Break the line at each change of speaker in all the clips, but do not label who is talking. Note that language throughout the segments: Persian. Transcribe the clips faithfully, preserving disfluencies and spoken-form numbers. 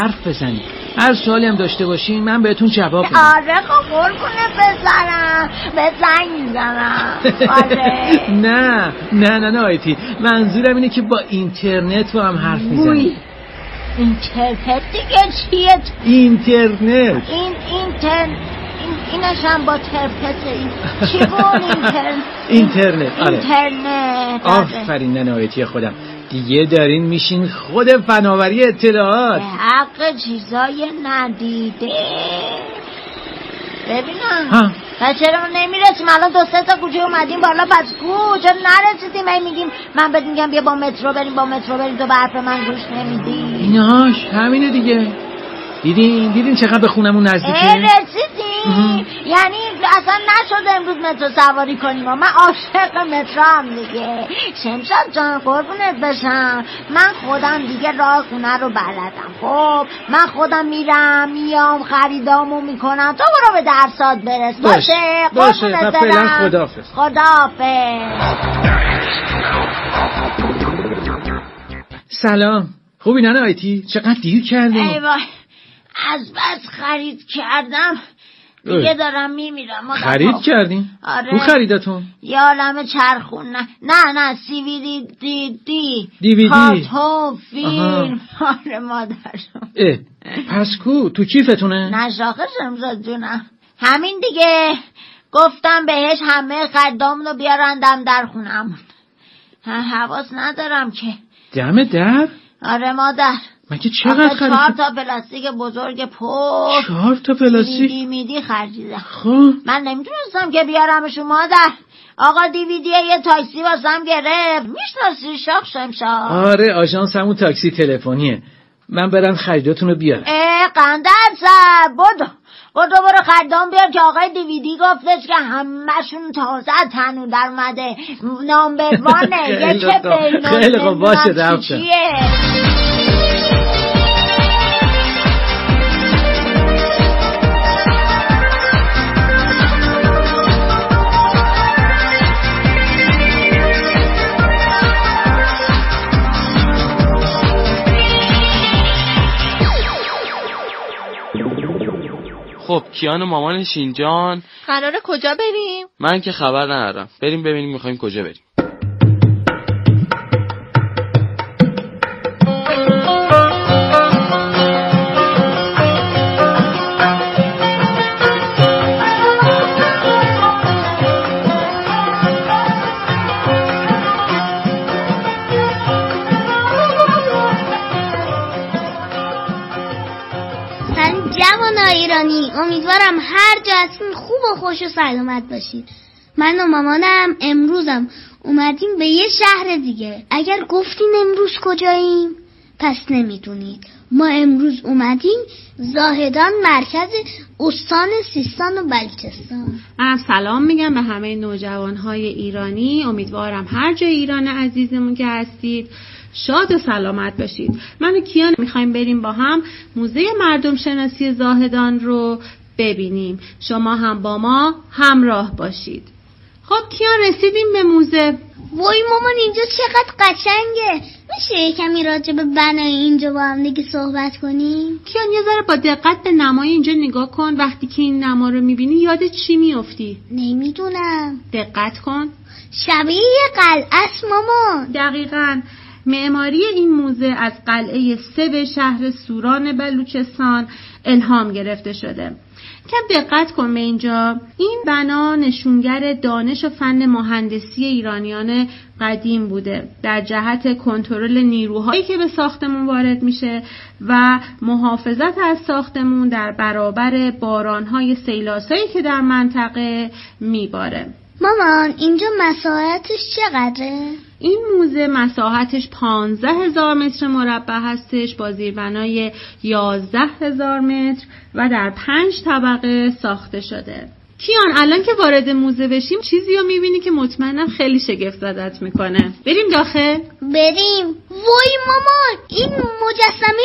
حرف بزنید، هر سوالی هم داشته باشین من بهتون جواب میدم.
آره خب قربونه بزنم، به زنگ میزنم. آره.
نه نه نه نه آیتی، منظورم اینه که با اینترنت با هم حرف میزنید.
اینترنت دیگه چیه؟
اینترنت.
این اینترنت اینش هم با ترپت این چی بود؟ اینترنت.
اینترنت. آره.
اینترنت.
آفرین ننه آیتی خودم. دیگه دارین میشین خود فناوری اطلاعات.
به حق چیزای ندیده. ببینم پس چرا ما نمیرسیم؟ الان دو سه تا کوچه اومدیم بالا، پس کو چرا نرسیدیم؟ ای میگیم من بهت میگم بیا با مترو بریم، با مترو بریم، تو به حرف من گوش نمیدی.
ایناش همینه دیگه. دیدین دیدین چقدر به خونمون نزدیکه؟
رسیدیم. یعنی اصلا نشده امروز مترو سواری کنیم. من عاشق مترو هم دیگه. شمشاد جان قربونت بشم، من خودم دیگه راه خونه رو بلدم. خب من خودم میرم میام خریدامو میکنم، تو برو به درسات برس. باشه
باشه و فعلا خداحافظ.
خداحافظ.
سلام. خوبی ننه آیتی؟ چقدر دیر کردیم؟
ای وای از بس خرید کردم دیگه دارم میمیرم.
خرید کردین؟
آره.
اون خریدتون؟
یه عالم چرخون. نه نه نه سی وی دی دی دی
دی وی دی
کارتون فیلم. آره مادر.
اه پس کو تو کیفتونه؟
نشاخه شمزاد جونم همین دیگه. گفتم بهش همه خریدامونو بیارندم در خونم. حواس ندارم که.
دم در؟
آره مادر.
مگه چقدر خریدی؟
چهار تا پلاستیک بزرگ پر.
چهار تا پلاستیک؟
دیویدی خریدم.
خب
من نمیتونستم که بیارمشون مادر. آقا دیویدیه یه تاکسی واسم گرفت. میشناسی شاخ شمشاد؟
آره آژانس همون تاکسی تلفنیه. من برم خریداتون رو بیارم.
اه قندر سر بدو بدو برو خریدام بیار که آقای دیویدی گفتش که همه‌شون تازه تنو در اومده، نامبر وانه. یه چه بینو
خیلی خوب باشه رفتم.
خب کیان و مامانش اینجان.
قراره کجا بریم؟
من که خبر ندارم. بریم ببینیم میخوایم کجا بریم.
ایرانی، امیدوارم هر جا هستین خوب و خوش و سلامت باشید. من و مامانم امروزم اومدیم به یه شهر دیگه. اگر گفتین امروز کجاییم پس نمیدونید. ما امروز اومدیم زاهدان، مرکز استان سیستان و بلوچستان.
من سلام میگم به همه نوجوانهای ایرانی. امیدوارم هر جای ایران عزیزمون که هستید شاد و سلامت باشید. من و کیان میخوایم بریم با هم موزه مردم شناسی زاهدان رو ببینیم. شما هم با ما همراه باشید. خب کیان رسیدیم به موزه.
وای مامان اینجا چقدر قشنگه. میشه یه کمی راجع به بنای اینجا با هم دیگه صحبت کنیم؟
کیان یه ذره با دقت به نمای اینجا نگاه کن. وقتی که این نما رو میبینی یاد چی میافتی؟
نمیدونم.
دقت کن.
شبیه یه قلعه است مامان.
دقیقاً. معماری این موزه از قلعه سب شهر سوران بلوچستان الهام گرفته شده. کم دقت کن به اینجا. این بنا نشونگر دانش و فن مهندسی ایرانیان قدیم بوده در جهت کنترل نیروهایی که به ساختمون وارد میشه و محافظت از ساختمون در برابر بارانهای سیلاسایی که در منطقه میباره.
مامان اینجا مساحتش چقدره؟
این موزه مساحتش پانزده هزار متر مربع هستش با زیربنای یازده هزار متر و در پنج طبقه ساخته شده. کیان الان که وارد موزه بشیم چیزی رو میبینی که مطمئنم خیلی شگفت زدت میکنه. بریم داخل؟
بریم. وای مامان این مجسمه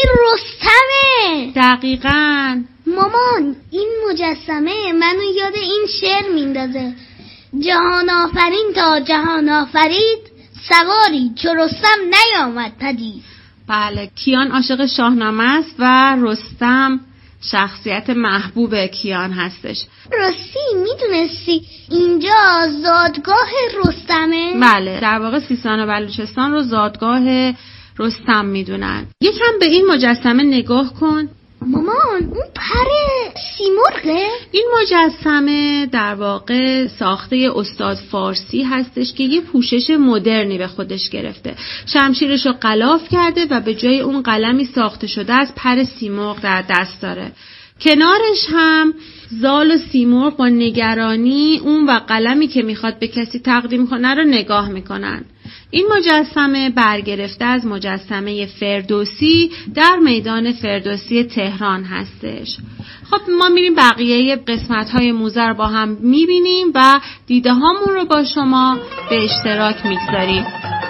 رستمه.
دقیقاً.
مامان این مجسمه منو یاد این شعر میندازه. جهان آفرین تا جهان آفرید، سواری چو رستم نیامد پدید.
بله، کیان عاشق شاهنامه است و رستم شخصیت محبوب کیان هستش.
راستی میدونستی اینجا زادگاه رستمه؟
بله، در واقع سیستان و بلوچستان رو زادگاه رستم میدونن. یکم به این مجسمه نگاه کن.
مامان، اون پر سیمرغه؟
این مجسمه در واقع ساخته استاد فارسی هستش که یه پوشش مدرنی به خودش گرفته. شمشیرش رو غلاف کرده و به جای اون قلمی ساخته شده از پر سیمرغ در دست داره. کنارش هم زال و سیمرغ با نگرانی اون و قلمی که میخواد به کسی تقدیم کنه رو نگاه میکنن. این مجسمه برگرفته از مجسمه فردوسی در میدان فردوسی تهران هستش. خب ما میریم بقیه قسمت‌های موزه رو با هم میبینیم و دیده هامون رو با شما به اشتراک میگذاریم.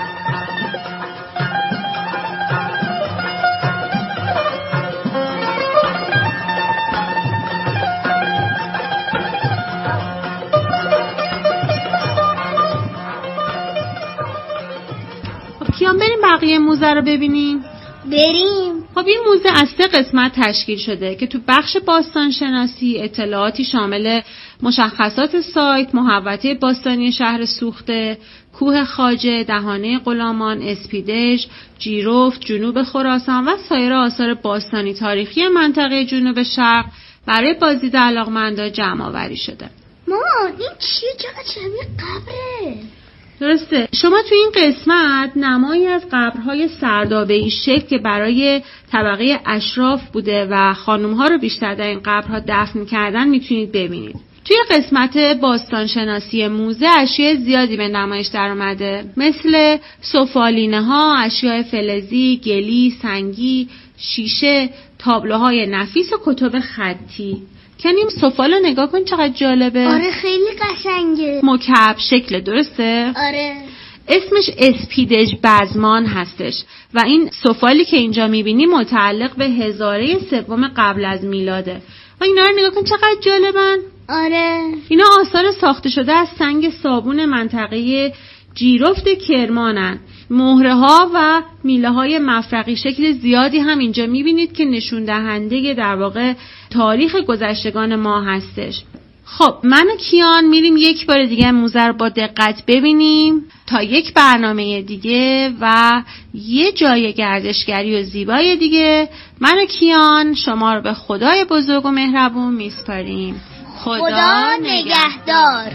کیان بریم بقیه موزه رو ببینیم؟
بریم.
خب این موزه از سه قسمت تشکیل شده که تو بخش باستان شناسی اطلاعاتی شامل مشخصات سایت، محوطه باستانی شهر سوخته، کوه خواجه، دهانه غلامان، اسپیدج، جیرفت، جنوب خراسان و سایر آثار باستانی تاریخی منطقه جنوب شرق برای بازدید علاقمندا جمع آوری شده.
مامان این چیه؟ چقدر شبیه قبره.
درسته. شما تو این قسمت نمایی از قبرهای سردابه‌ای شکل که برای طبقه اشراف بوده و خانم‌ها رو بیشتر در این قبرها دفن کردن میتونید ببینید. توی قسمت باستانشناسی موزه اشیاء زیادی به نمایش در اومده، مثل سفالینه‌ها، اشیاء فلزی، گلی، سنگی، شیشه، تابلوهای نفیس و کتب خطی. کنیم سفالو نگاه کن چقدر جالبه.
آره خیلی قشنگه.
مکعب شکل، درسته؟
آره.
اسمش اسپیدج بزمان هستش و این سفالی که اینجا میبینی متعلق به هزاره سوم قبل از میلاده و اینا رو نگاه کن چقدر جالبن.
آره.
اینا آثار ساخته شده از سنگ صابون منطقه جیرفت کرمانن. مهره ها و میله های مفرقی شکل زیادی هم اینجا میبینید که نشون دهنده در واقع تاریخ گذشتگان ما هستش. خب من و کیان میریم یک بار دیگه موزه رو با دقت ببینیم تا یک برنامه دیگه و یه جای گردشگری و زیبای دیگه. من و کیان شما رو به خدای بزرگ و مهربون میسپاریم. خدا,
خدا نگهدار.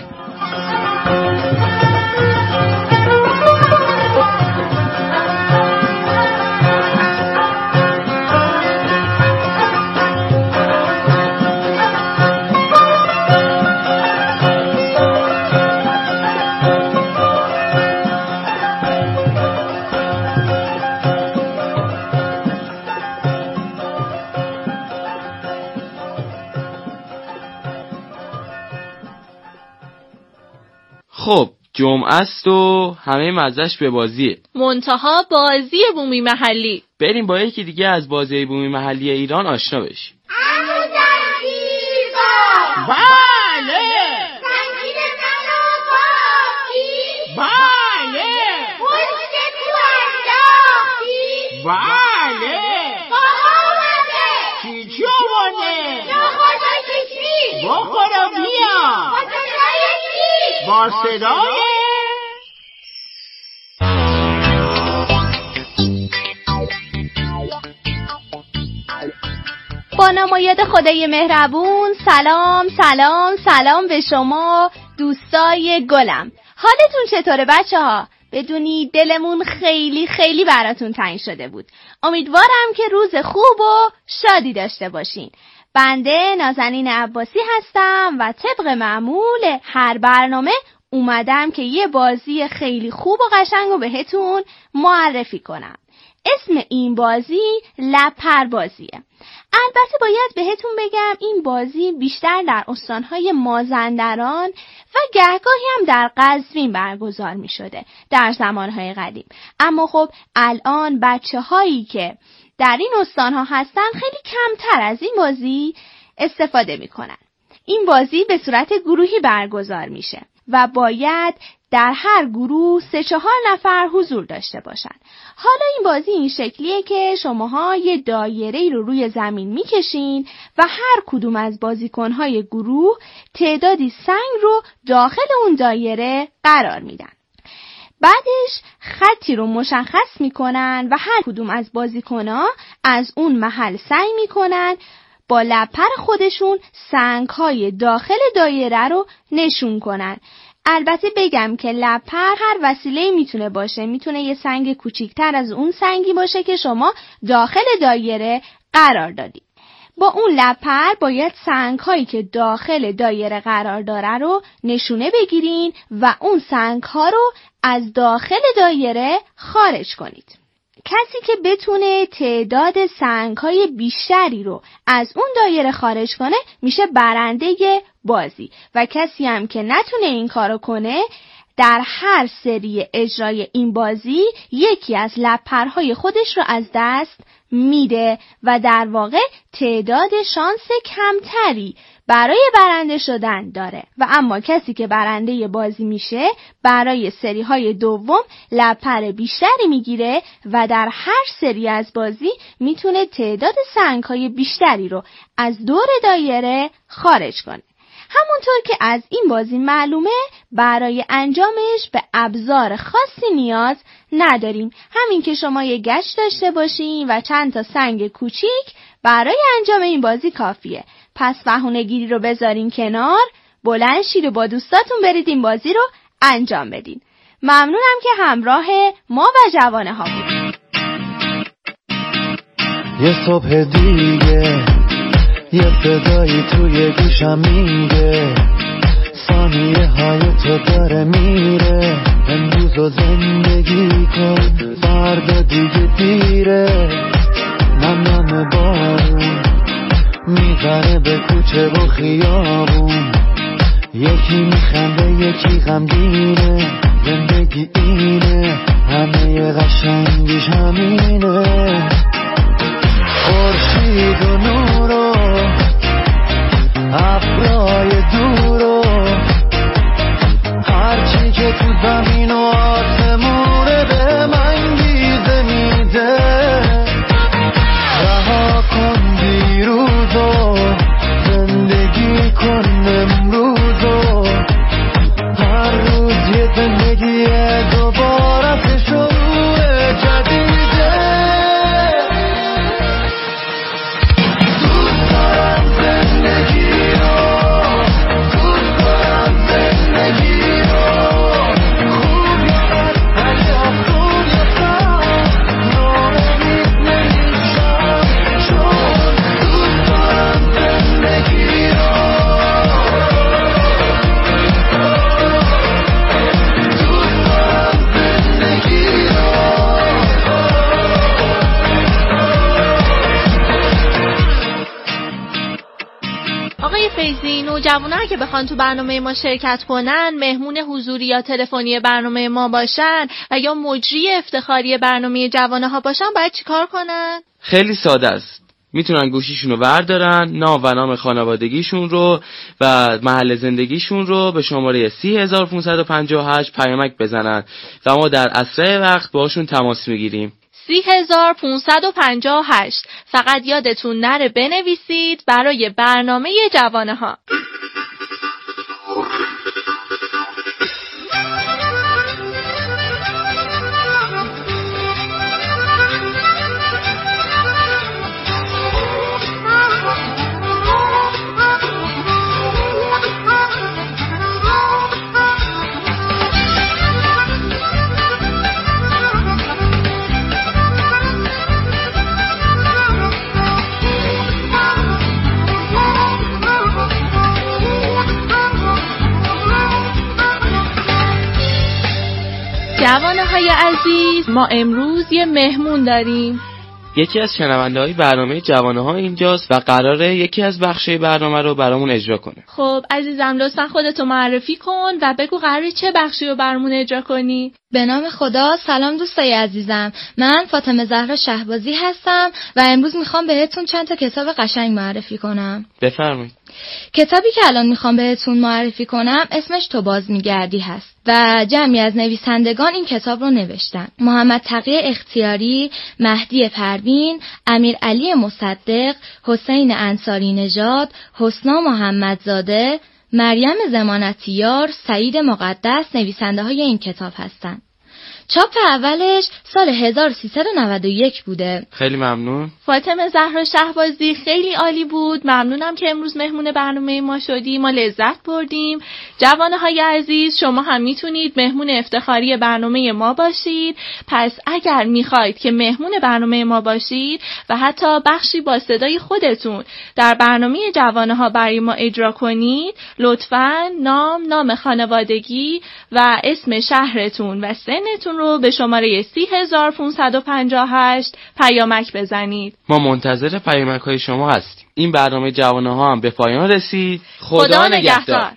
خب جمعه است و همه مزهش به بازیه،
منتها بازی بومی محلی.
بریم با یکی دیگه از بازی بومی محلی ایران آشنا بشیم.
بله
سنگین من و باقی.
بله
پشت تو انداختی.
بله
بابا اومده.
چی چی آمده؟
نخودا کشی.
بخورا بیا
با صدای کی؟
با صدای
با نمایاد خدای مهربون. سلام سلام سلام به شما دوستای گلم. حالتون چطوره بچه ها؟ بدونی دلمون خیلی خیلی براتون تنگ شده بود. امیدوارم که روز خوب و شادی داشته باشین. بنده نازنین عباسی هستم و طبق معمول هر برنامه اومدم که یه بازی خیلی خوب و قشنگ رو بهتون معرفی کنم. اسم این بازی لپر بازیه. البته باید بهتون بگم این بازی بیشتر در استانهای مازندران و گهگاهی هم در قزوین برگزار می شده در زمانهای قدیم. اما خب الان بچه هایی که در این استانها هستن خیلی کمتر از این بازی استفاده می کنن. این بازی به صورت گروهی برگزار میشه و باید در هر گروه سه چهار نفر حضور داشته باشن. حالا این بازی این شکلیه که شماها یه دایره‌ای رو روی زمین میکشین و هر کدوم از بازیکنهای گروه تعدادی سنگ رو داخل اون دایره قرار میدن. بعدش خطی رو مشخص میکنن و هر کدوم از بازیکنها از اون محل سعی میکنن با لپر خودشون سنگ‌های داخل دایره رو نشون کنن. البته بگم که لپر هر وسیله‌ای میتونه باشه، میتونه یه سنگ کوچیکتر از اون سنگی باشه که شما داخل دایره قرار دادید. با اون لپر باید سنگ‌هایی که داخل دایره قرار داره رو نشونه بگیرین و اون سنگ‌ها رو از داخل دایره خارج کنید. کسی که بتونه تعداد سنگ‌های بیشتری رو از اون دایره خارج کنه میشه برنده بازی و کسی هم که نتونه این کارو کنه در هر سری اجرای این بازی یکی از لپرهای خودش رو از دست میده و در واقع تعداد شانس کمتری برای برنده شدن داره و اما کسی که برنده بازی میشه برای سری های دوم لپر بیشتری میگیره و در هر سری از بازی میتونه تعداد سنگ های بیشتری رو از دور دایره خارج کنه. همونطور که از این بازی معلومه برای انجامش به ابزار خاصی نیاز نداریم. همین که شما یه گچ داشته باشین و چند تا سنگ کوچیک برای انجام این بازی کافیه. پس بهونه‌گیری رو بذارین کنار، بلند شید و با دوستاتون برید این بازی رو انجام بدین. ممنونم که همراه ما و جوانه ها بودید.
یه صبح دیگه یه صدایی توی گوشم میگه ثانیه های تو داره میره، امروز رو زندگی کن فردا دیگه دیره. نم بارون میزنه به کوچه و خیابون، یکی میخنده یکی غمگینه، زندگی اینه همه قشنگیش همینه. خورشید و نور و ابرای دور و هرچی که تو زمین و آسمونه به من گیزه میده. رها کن دیروزو زندگی کن امروزو، هر روز یه زندگی دوباره شروع جدیده. دوست دارم زندگی رو، دوست دارم زندگی رو، خوب یا بد اگه افسون یا سر ناامید نمیشم، چون دوست دارم زندگی رو، دوست دارم زندگی رو.
آقای فیضی، نوجوان‌ها که بخوان تو برنامه ما شرکت کنن، مهمون حضوری یا تلفنی برنامه ما باشن و یا مجری افتخاری برنامه جوان‌ها باشن، باید چیکار کنن؟
خیلی ساده است. میتونن گوشیشون رو بردارن، نام و نام خانوادگیشون رو و محل زندگیشون رو به شماره سی هزار و پانصد و پنجاه و هشت پیامک بزنن و ما در اسرع وقت باشون تماس میگیریم.
سی هزار و پانصد و پنجاه و هشت. فقط یادتون نره بنویسید برای برنامه جوان‌ها. جوان‌های عزیز، ما امروز یه مهمون داریم.
یکی از شنونده‌های برنامه جوان‌ها اینجاست و قراره یکی از بخشای برنامه رو برامون اجرا کنه.
خب عزیزم، لطفاً خودتو معرفی کن و بگو قراره چه بخشی رو برامون اجرا کنی؟
به نام خدا. سلام دوستای عزیزم، من فاطمه زهرا شهبازی هستم و امروز میخوام بهتون چند تا کتاب قشنگ معرفی کنم.
بفرمایید.
کتابی که الان میخوام بهتون معرفی کنم اسمش تو باز میگردی هست و جمعی از نویسندگان این کتاب رو نوشتن. محمد تقی اختیاری، مهدی پروین، امیر علی مصدق، حسین انصاری نژاد، حسنا محمدزاده، مریم ضمانتیار، سعید مقدس نویسنده های این کتاب هستن. چاپ اولش سال هزار و سیصد و نود و یک بوده.
خیلی ممنون.
فاطمه زهرا شهبازی، خیلی عالی بود. ممنونم که امروز مهمون برنامه ما شدی. ما لذت بردیم. جوانهای عزیز، شما هم میتونید مهمون افتخاری برنامه ما باشید. پس اگر میخواید که مهمون برنامه ما باشید و حتی بخشی با صدای خودتون در برنامه جوانها برای ما اجرا کنید، لطفاً نام، نام خانوادگی و اسم شهرتون و سنتون رو به شماره سی هزار و پانصد و پنجاه و هشت پیامک بزنید.
ما منتظر پیامک های شما هستیم. این برنامه جوانها هم به پایان رسید. خدا, خدا نگهدار.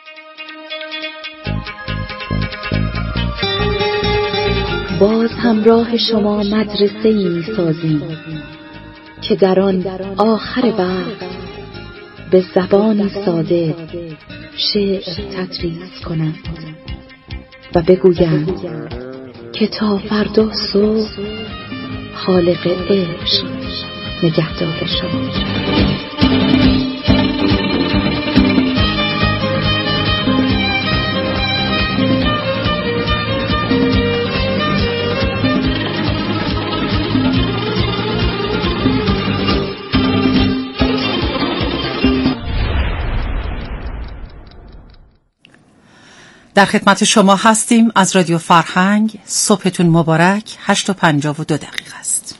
باز همراه شما مدرسه‌ای می‌سازیم که در آن آخر وقت به زبانی ساده شعر تدریس کنند و بگویند که تا فردا صبح خالق عشق نگهدار شما.
در خدمت شما هستیم از رادیو فرهنگ. صبحتون مبارک. هشت و پنجاه و دو دقیقه است.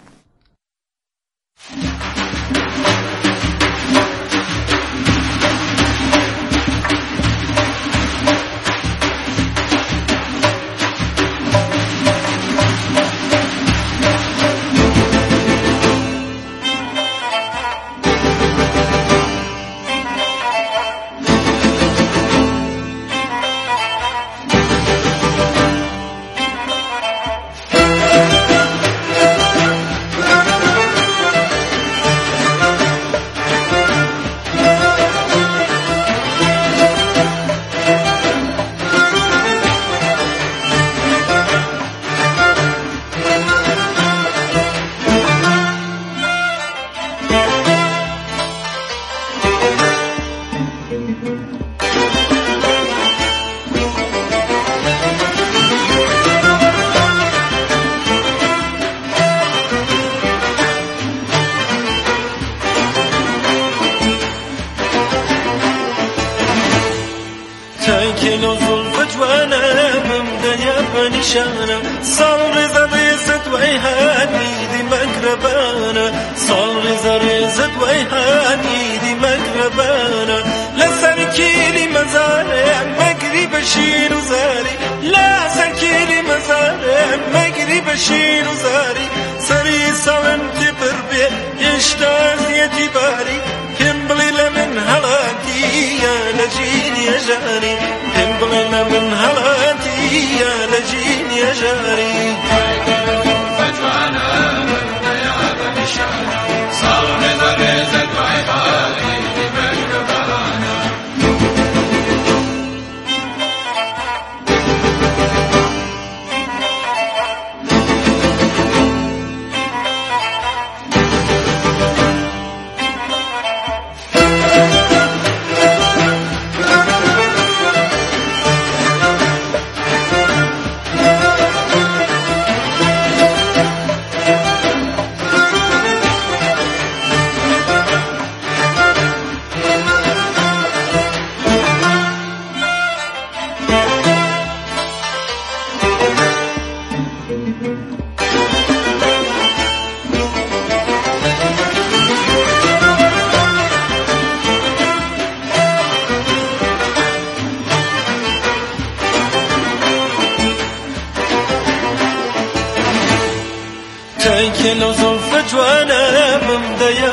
كيلو زلفة جوانا ممدية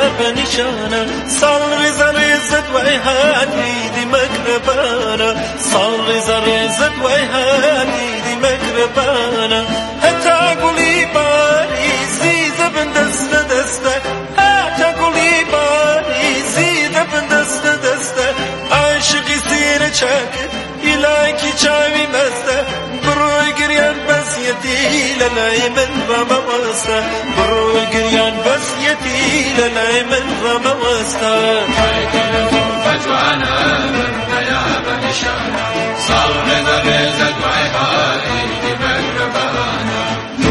بنشانة صار رزا رزت ويهاتي دي مقربانا صار رزا رزت ويهاتي دي مقربانا حتى قولي باري زيزة بندست دستة حتى قولي باري زيزة بندست دستة
للای من را مواسته بروی گریان بس یتی للای من را مواسته ای دلتون فجوانا من نیاب نشانا صار رزق دعای هایی دی مگربانا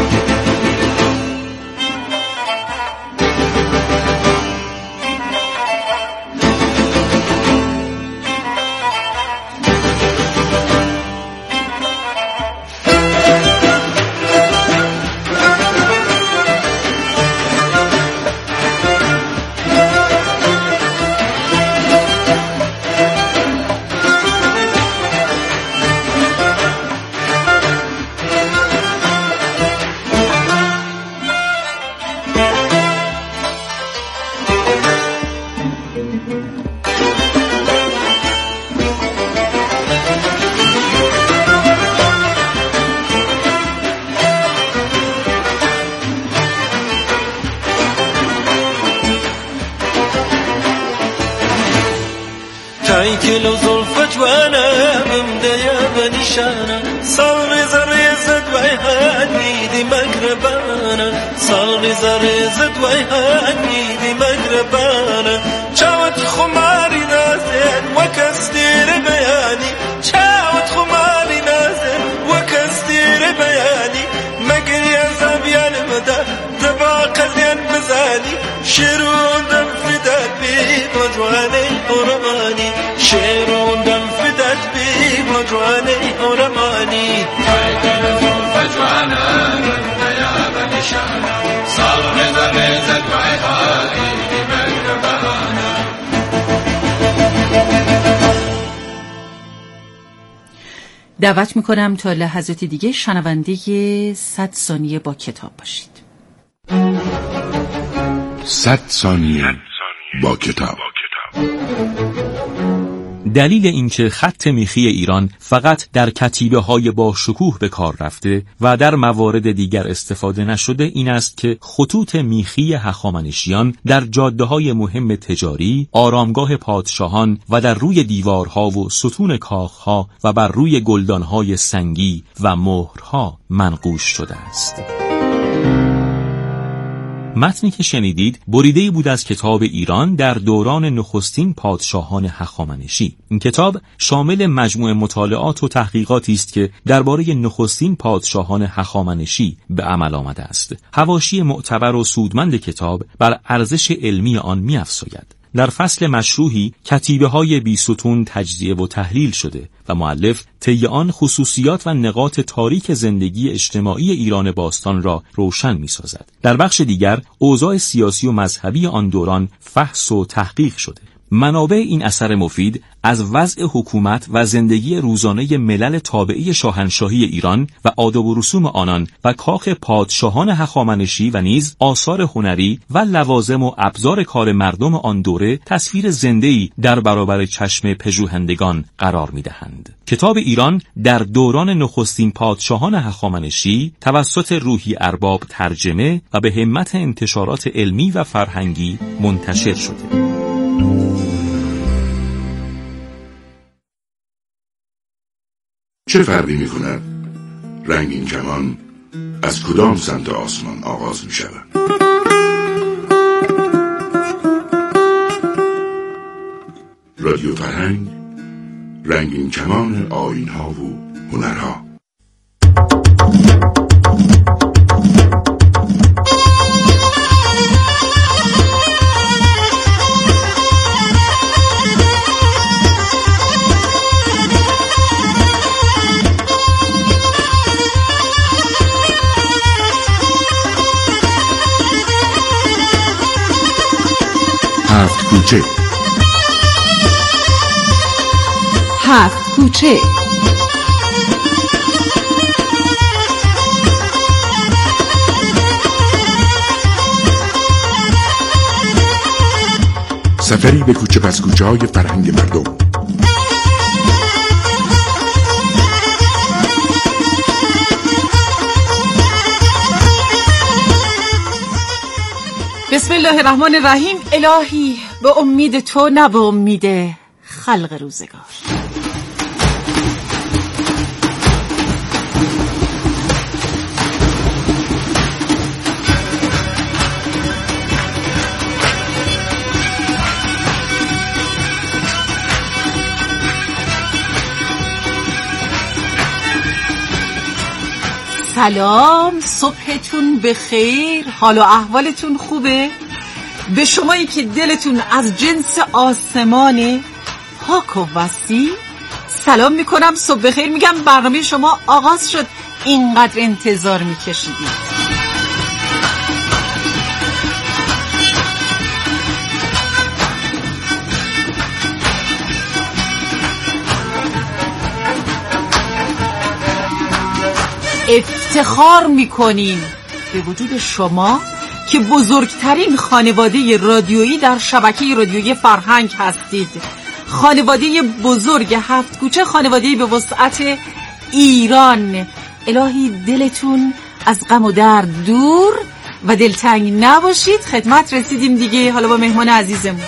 كيلو زلفة جوانا ممدية بنشانة صار زريزة ويهاني دي مقربانا صار زريزة ويهاني دي مقربانا شاوت خماري نازل وكستير بياني شاوت خماري نازل وكستير بياني مقر يا زبيان مدى تباق زين بزاني شيرون دم فدات بيك وجواني ورماني شيرون دم فدات بيك وجواني ورماني تايتلتون فجوانا من نياب نشانا صار رزا رزا دعي هاي دي مقربانا
دعوت میکنم تا لحظات دیگه شنونده صد ثانیه با کتاب باشید.
صد ثانیه با کتاب.
دلیل اینکه خط میخی ایران فقط در کتیبه های با شکوه به کار رفته و در موارد دیگر استفاده نشده این است که خطوط میخی هخامنشیان در جاده های مهم تجاری، آرامگاه پادشاهان و در روی دیوارها و ستون کاخها و بر روی گلدانهای سنگی و مهرها منقوش شده است. متنی که شنیدید بریده‌ای بود از کتاب ایران در دوران نخستین پادشاهان هخامنشی. این کتاب شامل مجموعه مطالعات و تحقیقاتی است که درباره نخستین پادشاهان هخامنشی به عمل آمده است. حواشی معتبر و سودمند کتاب بر ارزش علمی آن می‌افزاید. در فصل مشروحی کتیبه‌های بیستون تجزیه و تحلیل شده و مؤلف طی آن خصوصیات و نقاط تاریک زندگی اجتماعی ایران باستان را روشن می‌سازد. در بخش دیگر اوضاع سیاسی و مذهبی آن دوران فحص و تحقیق شده. منابع این اثر مفید از وضع حکومت و زندگی روزانه ملل تابعی شاهنشاهی ایران و آداب و رسوم آنان و کاخ پادشاهان هخامنشی و نیز آثار هنری و لوازم و ابزار کار مردم آن دوره تصویر زنده‌ای در برابر چشم پژوهندگان قرار می‌دهند. کتاب ایران در دوران نخستین پادشاهان هخامنشی توسط روحی ارباب ترجمه و به همت انتشارات علمی و فرهنگی منتشر شده.
چه فرقی می کند رنگین کمان از کدام سمت آسمان آغاز می شود؟ رادیو فرهنگ، رنگین کمان آیین ها و هنرها. هفت کوچه.
هفت کوچه.
سفری به کوچه پس کوچه های فرهنگ مردم.
بسم الله الرحمن الرحیم. الهی به امید تو نه به امید خلق روزگار. سلام، صبحتون بخیر، حال و احوالتون خوبه؟ به شمایی که دلتون از جنس آسمانه پاک و وسیع سلام میکنم، صبح بخیر میگم. برنامه شما آغاز شد، اینقدر انتظار میکشیدید. افتخار میکنیم به وجود شما که بزرگترین خانواده رادیویی در شبکه رادیویی فرهنگ هستید. خانواده بزرگ هفت کوچه، خانواده به وسعت ایران. الهی دلتون از غم و درد دور و دلتنگ نباشید. خدمت رسیدیم دیگه، حالا با مهمان عزیزمون.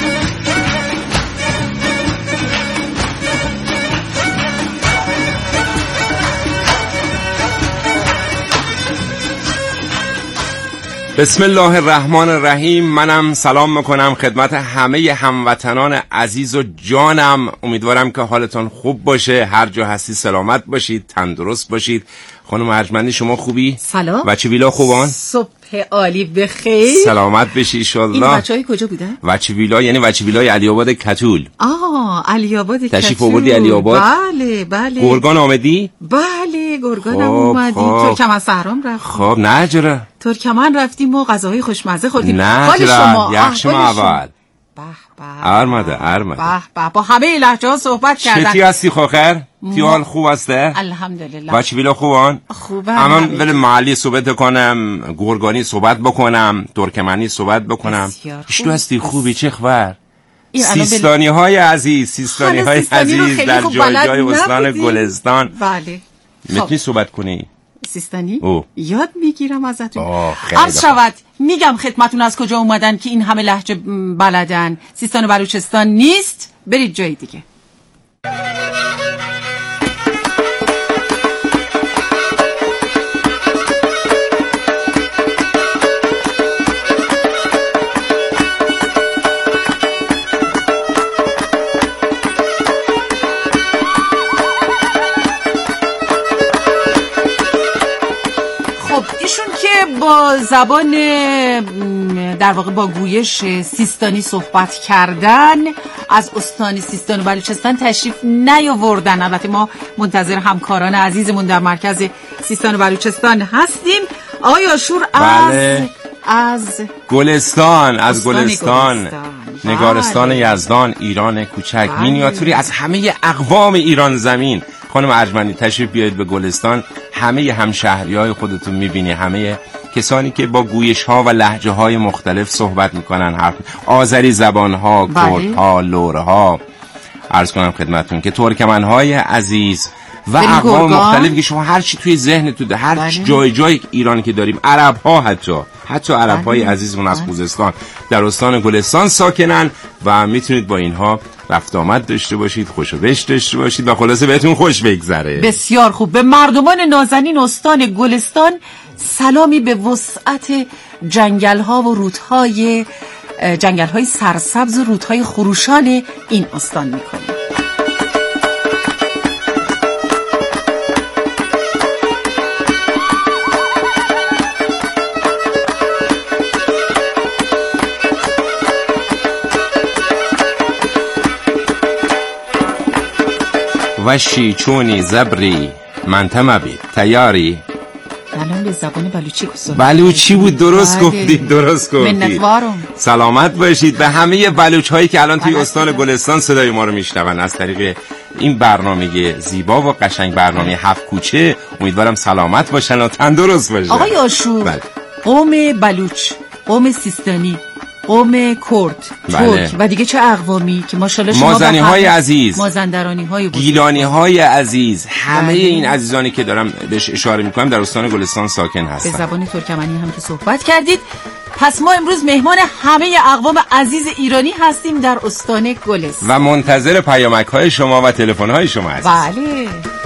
بسم الله الرحمن الرحیم. منم سلام میکنم خدمت همه هموطنان عزیز و جانم. امیدوارم که حالتون خوب باشه، هر جا هستی سلامت باشید، تندرست باشید. خانم ارجمندی شما خوبی؟
سلام.
بچه ویلا خوبان؟
صبح عالی بخیر.
سلامت بشی انشالله.
این بچه‌های کجا بودن؟
بچه ویلا یعنی بچه ویلای علی آباد کتول.
آه علی آباد کتول.
تشریف آوردی علی آباد؟
بله بله.
گرگان آمدی؟
بله گرگانم اومدیم. ترکمن صحرام رفتیم.
خب نه چرا؟
ترکمن رفتیم و غذاهای خوشمزه خوردیم.
نه چرا؟ یخش ما اول.
به به.
ارمده ارمده.
به به. با همه لهجه‌ها صحبت کردن.
چطوری هستی خوخر؟ تیال خوب هسته؟
الحمدلله.
بچه ویلا خوبان؟
خوبه.
اما ولی محلی صحبت کنم، گرگانی صحبت بکنم، ترکمنی صحبت بکنم. اشتو هستی خوبی چه خبر؟ سیستانی های عزیز، سیستانی های عزیز در جای جای استان گلستان.
بله.
میتونی صحبت کنی؟
سیستانی؟
او.
یاد میگیرم ازتون.
عرض
شود میگم خدمتون از کجا اومدن که این همه لهجه بلدن. سیستان و بلوچستان نیست، برید جای دیگه. با زبان در واقع با گویش سیستانی صحبت کردن، از استان سیستان و بلوچستان تشریف نیاوردن. البته ما منتظر همکاران عزیزمون در مرکز سیستان و بلوچستان هستیم. آقای آشور از
بله.
از
گلستان، از گلستان, گلستان. نگارستان
بله.
یزدان، ایران کوچک،
بله.
مینیاتوری از همه اقوام ایران زمین. خانم ارجمندی تشریف بیایید به گلستان، همه همشهریای خودتون میبینی، همه کسانی که با گویش ها و لهجه های مختلف صحبت میکنن، حرف آذری زبان ها، کرد ها، لور ها. عرض کنم خدمتون که ترکمن های عزیز و اقوام مختلف که شما هر چی توی ذهن تو هر بله. جای جای ایران که داریم، عرب ها حتی حتی عرب های بله. عزیزمون از خوزستان در استان گلستان ساکنن و میتونید با اینها رفت آمد داشته باشید، خوش و بش داشته باشید و خلاصه بهتون خوش بگذره.
بسیار خوب. به مردمان نازنین استان گلستان سلامی به وسعت جنگل ها و رودهای جنگل های سرسبز و رودهای خروشان این استان میکنیم.
وشی چونی زبری منتمه بید تیاری.
الان به زبان بلوچی گفتم.
بلوچی بود، درست گفتید، درست گفتید.
منتوارم.
سلامت باشید به همه بلوچ هایی که الان توی استان گلستان صدای ما رو میشنون از طریق این برنامه زیبا و قشنگ، برنامه هفت کوچه. امیدوارم سلامت باشن و تندرست باشن.
آقای آشور، بله. قوم بلوچ، قوم سیستانی، قوم کرد،
بله.
ترک و دیگه چه اقوامی که ماشاءالله شما
مازنی های عزیز،
مازندرانی های
گیلانی های عزیز، همه بله. این عزیزانی که دارم بهش اشاره میکنم در استان گلستان ساکن هستن.
به زبان ترکمنی هم که صحبت کردید. پس ما امروز مهمان همه اقوام عزیز ایرانی هستیم در استان گلستان
و منتظر پیامک های شما و تلفن های شما هستیم.
بله.